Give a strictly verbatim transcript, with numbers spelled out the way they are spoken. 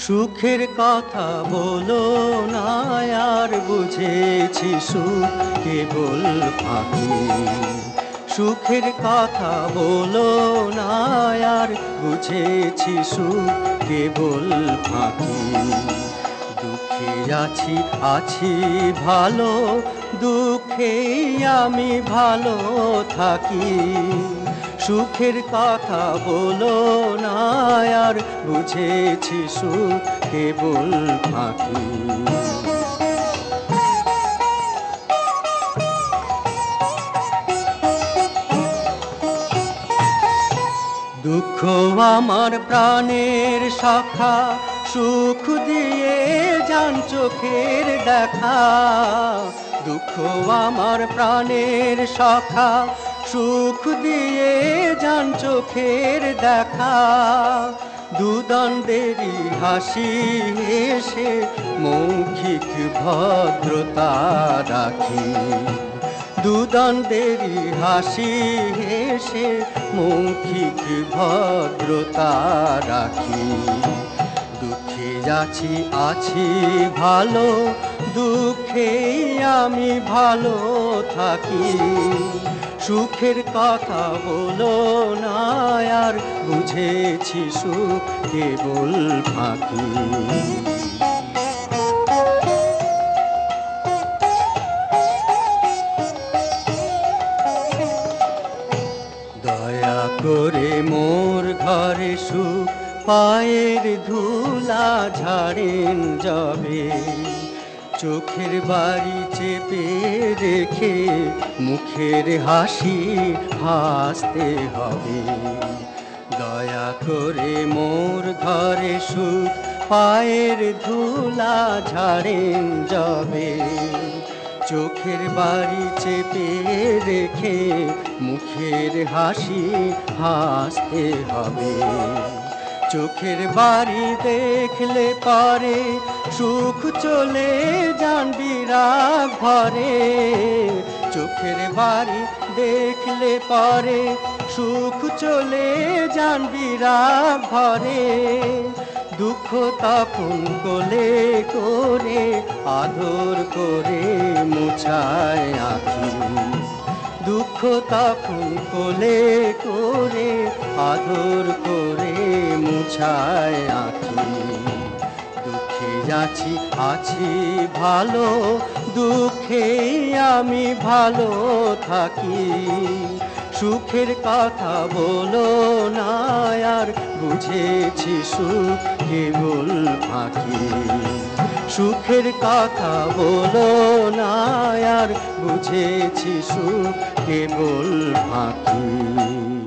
সুখের কথা বলো না আর বুঝেছি সুখ কেবল ফাঁকি। সুখের কথা বলো না আর বুঝেছি সুখ কেবল ফাঁকি। দুঃখে আছি আছি ভালো, দুঃখেই আমি ভালো থাকি। সুখের কথা বলো না আর বুঝেছি সুখ কেবল ফাঁকি। দুঃখ আমার প্রাণের শাখা, সুখ দিয়ে যান চোখের দেখা। দুঃখ আমার প্রাণের শাখা, সুখ দিয়ে যান চোখের দেখা। দুদণ্ডেরই হাসি হেসে মৌখিক ভদ্রতা রাখি। দুদণ্ডেরই হাসি হেসে মৌখিক ভদ্রতা রাখি। দুঃখে আছি আছি ভালো, দুঃখেই আমি ভালো থাকি। সুখের কথা বলো না আর বুঝেছি সুখ কেবল ফাঁকি। দয়া করে মোর ঘরে সুখ পায়ের ধুলা ঝাড়েন যাবে। চোখের বাড়ি চেপে রেখে মুখের হাসি হাসতে হবে। দয়া করে মোর ঘরে সুখ পায়ের ধুলা ঝাড়েন যাবে। চোখের বাড়ি চেপে রেখে মুখের হাসি হাসতে হবে। চোখের বাড়ি দেখলে পারে সুখ চলে যান বিরাগ ঘরে। চোখের বাড়ি দেখলে পারে সুখ চলে যান বিরাগ ঘরে। দুঃখ তখন কোলে করে আদর করে মুছায় আঁখি। দুঃখ তখন কোলে করে আদর করে মুছায় আঁখি। দুঃখে আছি আছি ভালো, দুঃখেই আমি ভালো থাকি। সুখের কথা বলো না আর বুঝেছি সুখ কেবল ফাঁকি। সুখের কথা বলো না আর বুঝেছি সুখ কেবল ফাঁকি।